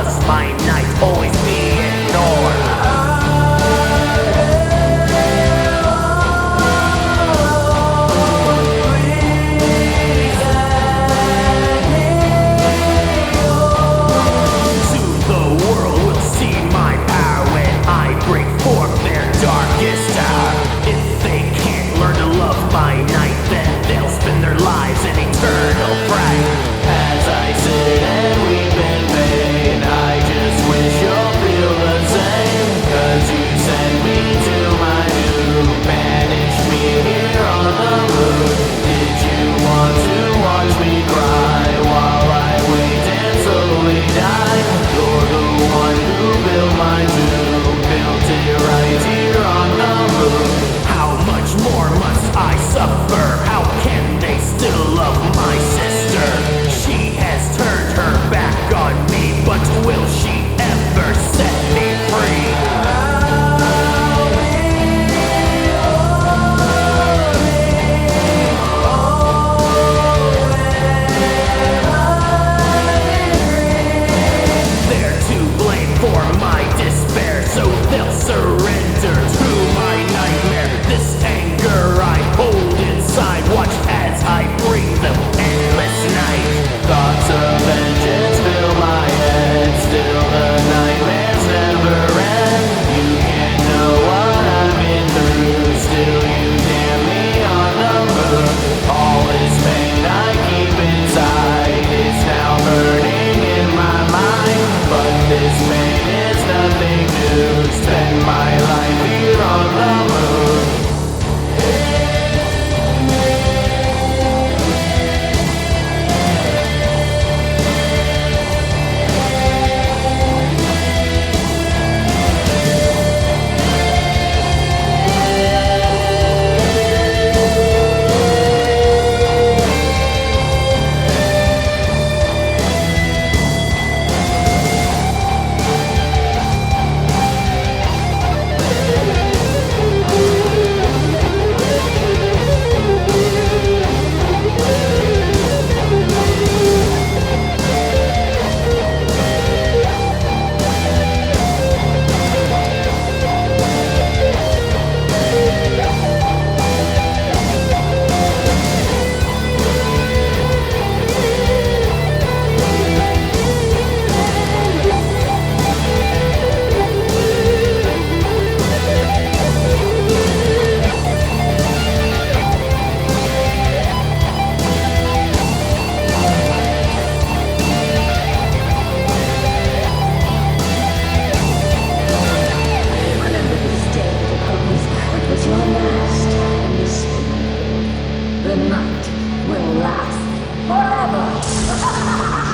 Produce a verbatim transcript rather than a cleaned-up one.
cause my nights always be ignored. To the world will see my power when I break forth their darkest hour. If they can't learn to love by night, then they'll spend their lives in eternal fright. As I sit and weep in vain, I just wish you'll feel the same. Cause you sent me to my doom, banished me here on the moon. Did you want to watch me cry while I wait and slowly die? You're the one who built my tomb, built it right here on the moon. How much more must I suffer? How can they still love my sister? She has turned her back on me, but will she ever set me free? They're to blame for my despair, so they'll surrender to my nightmare. This anger I hold inside, watch as I bring them endless night. Thoughts of vengeance fill my head, still the nightmares never end. You can't know what I've been through, still you damn me on the moon. All this pain I keep inside is now burning in my mind. But this pain is nothing new, spend my life here on the moon. Was your last, and this the night will last forever.